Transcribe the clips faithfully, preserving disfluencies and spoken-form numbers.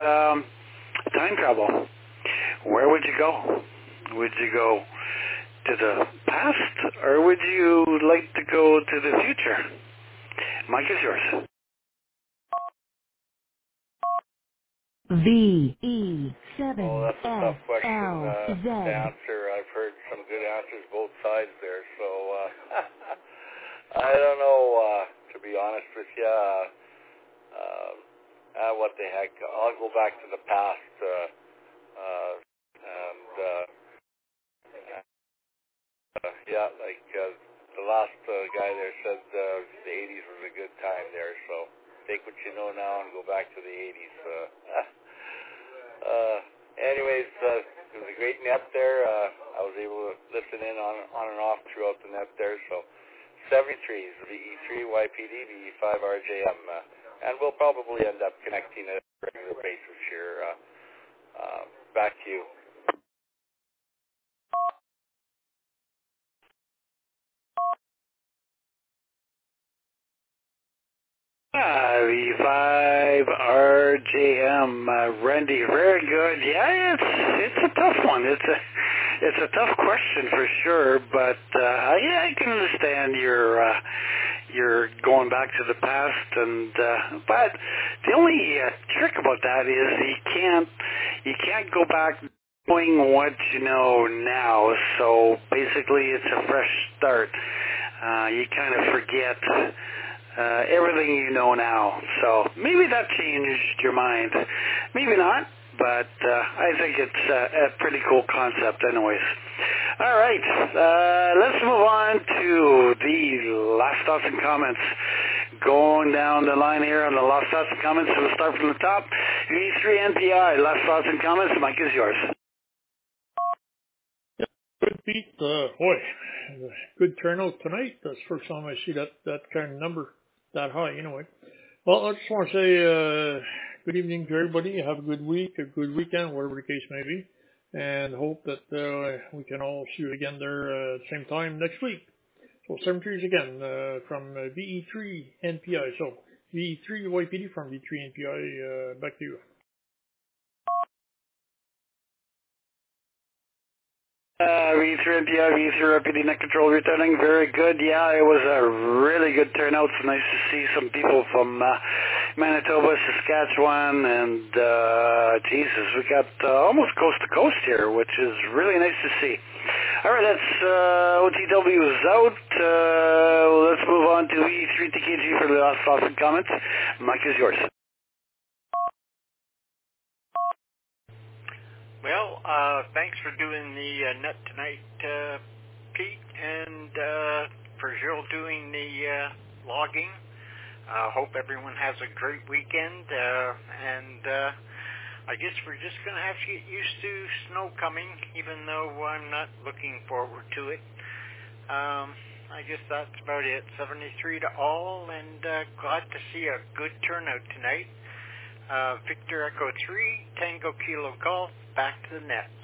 um, time travel, where would you go? Would you go to the past, or would you like to go to the future? Mike is yours. V E seven Oh, that's a S tough question L uh, Z. to answer. I've heard some good answers both sides there, so uh, I don't know. Uh, to be honest with you, uh, uh, uh, what the heck? I'll go back to the past, uh, uh, and uh, uh, yeah, like uh, the last uh, guy there said, uh, the eighties was a good time there. So take what you know now and go back to the eighties. Uh, Uh, anyways, uh, it was a great net there. Uh, I was able to listen in on on and off throughout the net there. So seventy-three is V E three Y P D, V E five R J M, uh, and we'll probably end up connecting at a regular basis here. Uh, uh, back to you. Uh, V five R J M, uh, Randy, very good. Yeah, it's it's a tough one. It's a it's a tough question for sure, but uh, yeah, I can understand your uh, you're going back to the past, and uh, but the only uh, trick about that is you can't you can't go back knowing what you know now. So basically, it's a fresh start. Uh, you kind of forget. Uh, everything you know now. So maybe that changed your mind. Maybe not, but uh, I think it's uh, a pretty cool concept anyways. All right, uh, let's move on to the last thoughts and comments. Going down the line here on the last thoughts and comments, so we'll start from the top. V three N P I, last thoughts and comments. Mike is yours. Yeah, good beat. Uh, boy, good turnout tonight. That's the first time I see that, that kind of number that high, anyway. Well, I just want to say uh, good evening to everybody. Have a good week, a good weekend, whatever the case may be, and hope that uh, we can all see you again there uh, same time next week. So seven threes again uh, from uh, V E three N P I. So V E three Y P D from V E three N P I. Uh, back to you. Uh, V three N P I, V three R P D net control returning, very good. Yeah, it was a really good turnout. It's nice to see some people from uh, Manitoba, Saskatchewan, and uh, Jesus, we got uh, almost coast to coast here, which is really nice to see. All right, that's uh, O T W's out. Uh, let's move on to V three T K G for the last thoughts and comments. Mike is yours. Well, uh, thanks for doing the uh, net tonight, uh, Pete, and uh, for Jill doing the uh, logging. I uh, hope everyone has a great weekend, uh, and uh, I guess we're just going to have to get used to snow coming, even though I'm not looking forward to it. Um, I guess that's about it. seventy-three to all, and uh, glad to see a good turnout tonight. Uh, Victor Echo three, Tango Kilo Golf, back to the net.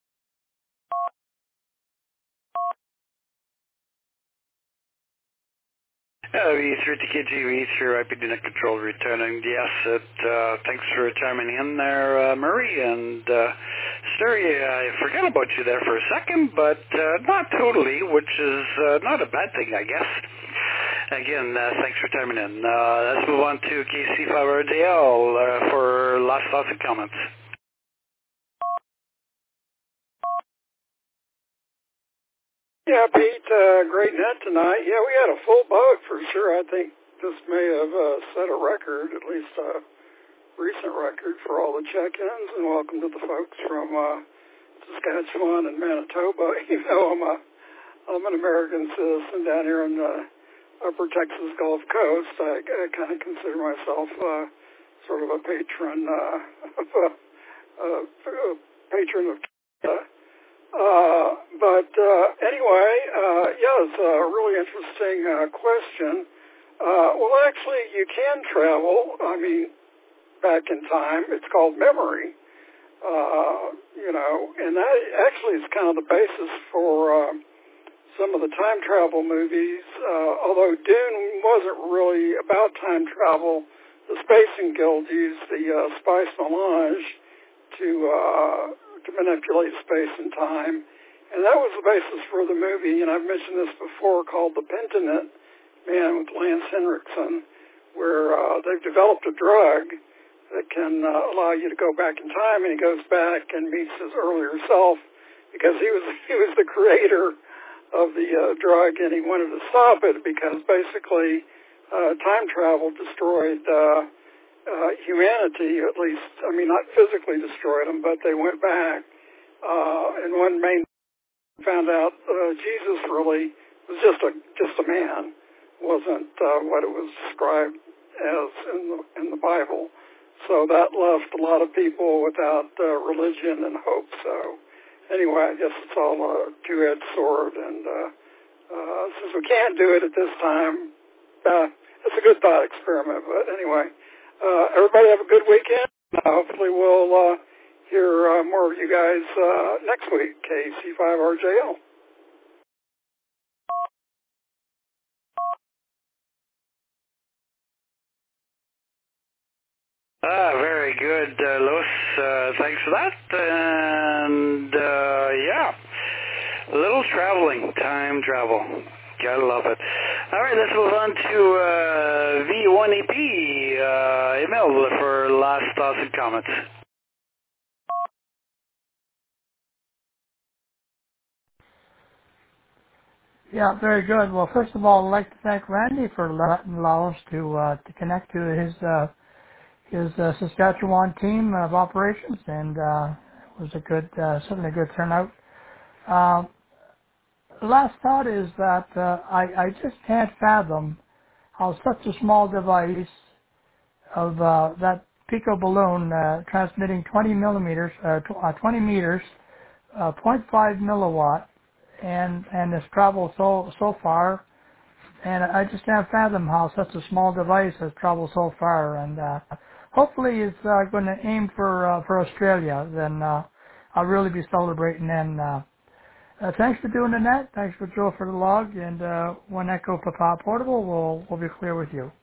Uh, V three T K G, V three I P D net control returning. Yes, it, uh, thanks for chiming in there, uh, Murray. And uh, Sturry, I forgot about you there for a second, but uh, not totally, which is uh, not a bad thing, I guess. Again, uh, thanks for chiming in. Uh, let's move on to K C five R J L uh, for last thoughts and comments. Yeah, Pete, uh, great net tonight. Yeah, we had a full boat for sure. I think this may have uh, set a record, at least a recent record for all the check-ins. And welcome to the folks from uh, Saskatchewan and Manitoba. Even though I'm a I'm an American citizen down here on the Upper Texas Gulf Coast, I, I kind of consider myself uh, sort of a patron uh, of a, a patron of Canada. Uh, but uh, anyway, uh, yeah, it's a really interesting uh, question. Uh, well, actually, you can travel, I mean, back in time. It's called memory, uh, you know, and that actually is kind of the basis for uh, some of the time travel movies. Uh, although Dune wasn't really about time travel the Spacing Guild used the uh, spice melange to uh, to manipulate space and time. And that was the basis for the movie, and I've mentioned this before, called The Pentanent Man with Lance Henriksen, where uh, they've developed a drug that can uh, allow you to go back in time, and he goes back and meets his earlier self because he was he was the creator of the uh, drug, and he wanted to stop it because basically uh, time travel destroyed uh, uh, humanity, at least, I mean, not physically destroyed them, but they went back, uh, and one main found out uh, Jesus really was just a just a man, wasn't uh, what it was described as in the in the Bible. So that left a lot of people without uh, religion and hope. So anyway, I guess it's all a two-edged sword, and uh, uh, since we can't do it at this time, uh, it's a good thought experiment. But anyway, uh, everybody have a good weekend. Uh, hopefully we'll uh, hear uh, more of you guys uh, next week, K C five R J L. Ah, very good, uh, Louis. Uh, thanks for that. And, uh, yeah, a little traveling, time travel. Gotta love it. All right, let's move on to uh, V one E P uh, email for last thoughts and comments. Yeah, very good. Well, first of all, I'd like to thank Randy for letting allow us to uh, to connect to his uh, his uh, Saskatchewan team of operations, and uh, it was a good, uh, certainly a good turnout. Uh, last thought is that uh, I, I just can't fathom how such a small device of uh, that Pico balloon uh, transmitting twenty millimeters, uh, tw- uh, twenty meters, uh, zero point five milliwatt, and and has traveled so so far. And I just can't fathom how such a small device has traveled so far. And uh, hopefully it's uh, going to aim for uh, for Australia. Then uh, I'll really be celebrating then. Uh, uh, thanks for doing the net. Thanks for Joe for the log. And uh, when Echo Papa Portable, we'll, we'll be clear with you.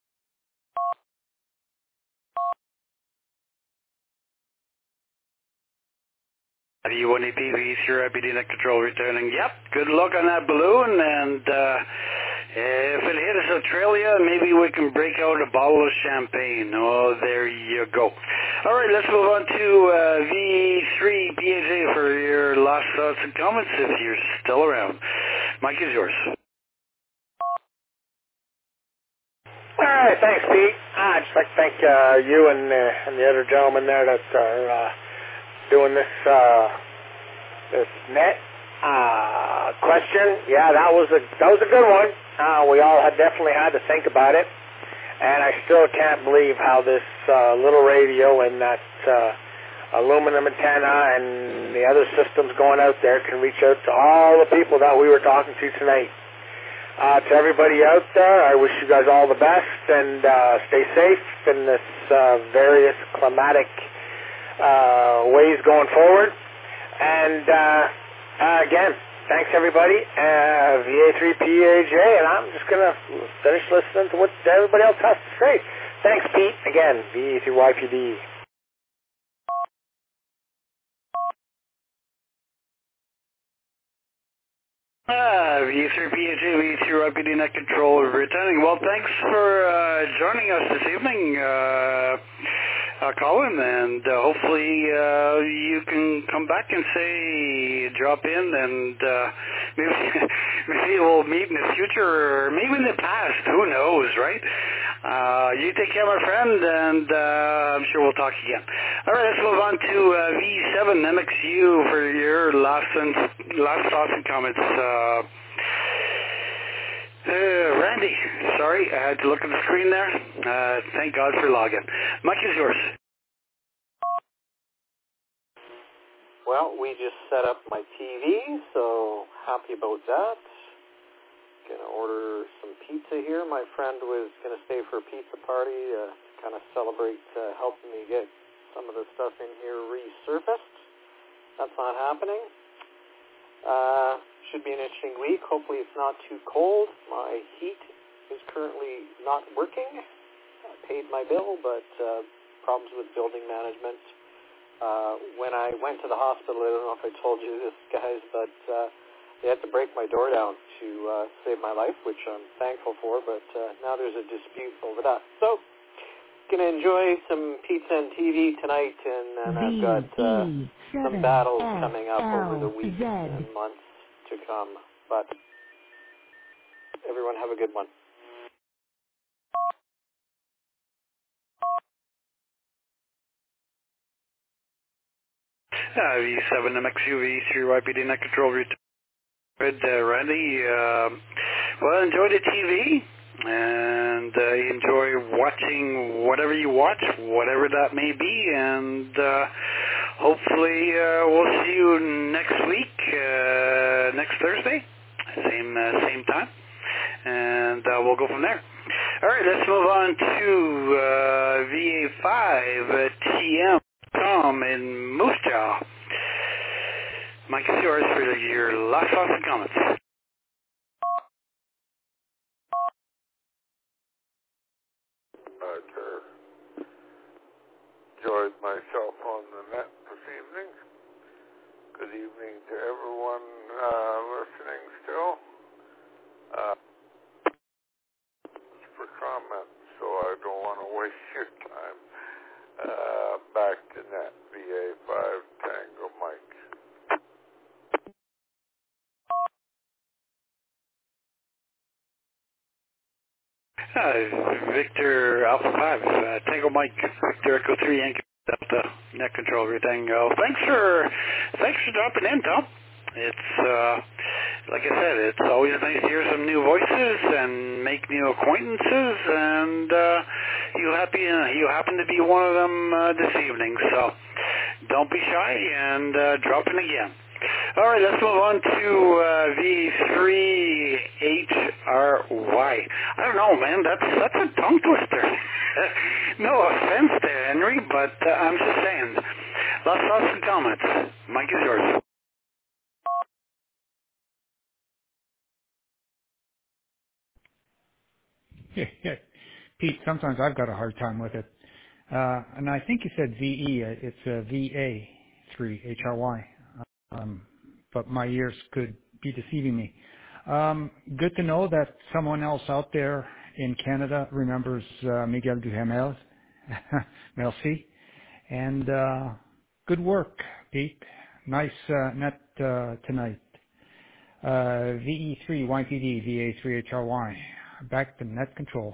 V one E P, V zero, I P D net control returning. Yep, good luck on that balloon, and uh, if it hits Australia, maybe we can break out a bottle of champagne. Oh, there you go. All right, let's move on to uh, V three P H A for your last thoughts and comments, if you're still around. Mike is yours. All right, thanks, Pete. I'd just like to thank uh, you and, uh, and the other gentlemen there that are uh, doing this uh, this net uh, question. Yeah, that was a that was a good one. Uh, we all had definitely had to think about it, and I still can't believe how this uh, little radio and that uh, aluminum antenna and the other systems going out there can reach out to all the people that we were talking to tonight. Uh, to everybody out there, I wish you guys all the best, and uh, stay safe in this uh, various climatic uh, ways going forward. And uh, uh, again, thanks everybody, uh, V A three P A J, and I'm just going to finish listening to what everybody else has to say. Thanks, Pete. Again, V A three Y P D. Ah, V three P H A, V three Y P D net control returning. Well, thanks for uh, joining us this evening, uh, uh, Colin, and uh, hopefully uh, you can come back and say, drop in, and uh, maybe maybe we'll meet in the future, or maybe in the past. Who knows, right? Uh, you take care, my friend, and uh, I'm sure we'll talk again. All right, let's move on to uh, V seven M X U for your last and last thoughts and comments. Uh, uh, Randy, sorry, I had to look at the screen there. Uh, thank God for logging. Mike is yours. Well, we just set up my T V, so happy about that. Gonna order some pizza here. My friend was gonna stay for a pizza party uh, to kind of celebrate uh, helping me get some of the stuff in here resurfaced. That's not happening. Uh, should be an interesting week. Hopefully it's not too cold. My heat is currently not working. paid my bill, but uh, problems with building management. Uh, when I went to the hospital, I don't know if I told you this, guys, but uh, they had to break my door down to uh, save my life, which I'm thankful for, but uh, now there's a dispute over that. So, going to enjoy some pizza and T V tonight, and, and I've got uh, some battles coming up over the weeks and months to come. But everyone have a good one. Uh, V seven M X U V three Y P D net control return. Uh, Randy, uh, well, enjoy the T V and uh, enjoy watching whatever you watch, whatever that may be, and uh, hopefully uh, we'll see you next week, uh, next Thursday, same uh, same time, and uh, we'll go from there. All right, let's move on to uh, V A five T M com in Moose Jaw. Mike, is yours for your last thoughts and comments. I uh, enjoyed myself on the net this evening. Good evening to everyone uh, listening still. Uh, for comments, so I don't want to waste your time. Uh, back to net, V A five Tango Mike. Uh, Victor Alpha five, uh, Tango Mike, Victor Echo three, Yankee Delta, net control, everything. Uh, thanks for, thanks for dropping in, Tom. It's, uh, like I said, it's always nice to hear some new voices and make new acquaintances, and uh, you happy, uh, you happen to be one of them uh, this evening, so don't be shy and uh, drop in again. All right, let's move on to uh, V three H R Y. I don't know, man. That's that's a tongue twister. No offense there, Henry, but uh, I'm just saying. Lots, lots of comments. Mike is yours. Yeah, yeah. Pete, sometimes I've got a hard time with it. Uh, and I think you said V E. Uh, it's uh, V A three H R Y. Um, but my ears could be deceiving me. Um, good to know that someone else out there in Canada remembers uh, Miguel Duhamel. Merci. And uh, good work, Pete. Nice uh, net uh, tonight. Uh, V E three Y P D, V A three H R Y. Back to net control.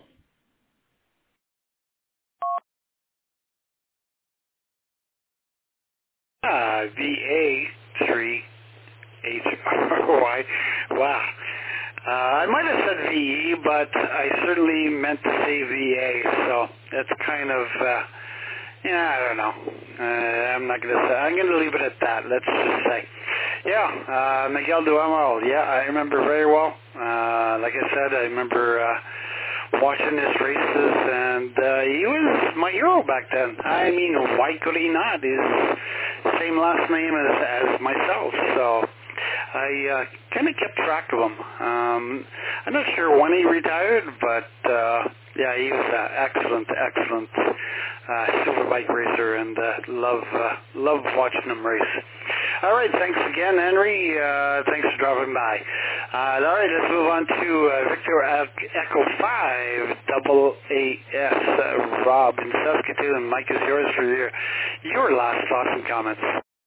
Uh, V A three H R Y. Wow. Uh, I might have said V E, but I certainly meant to say V A, so that's kind of, uh, yeah, I don't know. Uh, I'm not going to say, I'm going to leave it at that. Let's just say. Yeah, uh, Miguel Duhamel, yeah, I remember very well. Uh, like I said, I remember uh, watching his races, and uh, he was my hero back then. I mean, why could he not? His same last name as, as myself, so I uh, kind of kept track of him. Um, I'm not sure when he retired, but uh, yeah, he was an excellent, excellent uh, superbike racer, and uh, love uh, love watching him race. All right, thanks again, Henry. Uh, thanks for dropping by. Uh, all right, let's move on to uh, Victor Echo five, double A S, uh, Rob in Saskatoon. Mike is yours for your, your last thoughts and comments.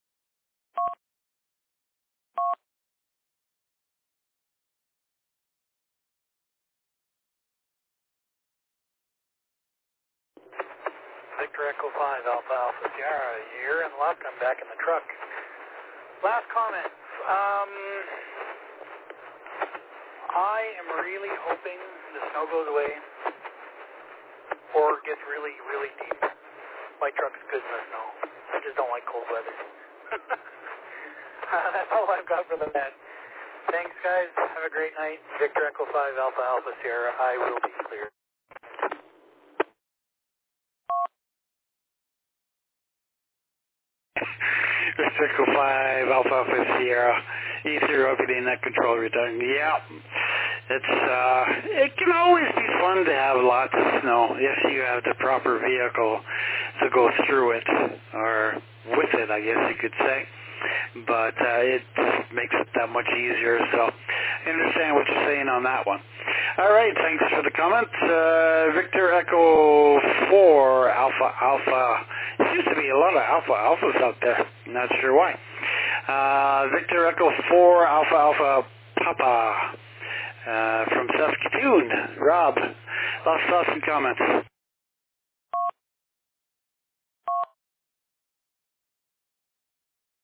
Victor Echo five, Alpha Alpha Sierra, year and luck. I'm back in the truck. Last comment. Um, I am really hoping the snow goes away or gets really, really deep. My truck's good in the snow. I just don't like cold weather. uh, that's all I've got for the net. Thanks, guys. Have a great night. Victor Echo five, Alpha Alpha Sierra. I will be clear. Victor Echo five, Alpha Alpha Sierra, E three opening net control return. Yeah, it's uh, it can always be fun to have lots of snow if you have the proper vehicle to go through it, or with it, I guess you could say. But uh, it just makes it that much easier, so I understand what you're saying on that one. All right, thanks for the comment. Uh, Victor Echo four Alpha Alpha. There seems to be a lot of Alpha Alphas out there. I'm not sure why. Uh, Victor Echo four Alpha Alpha Papa uh, from Saskatoon. Rob, lots of thoughts and comments.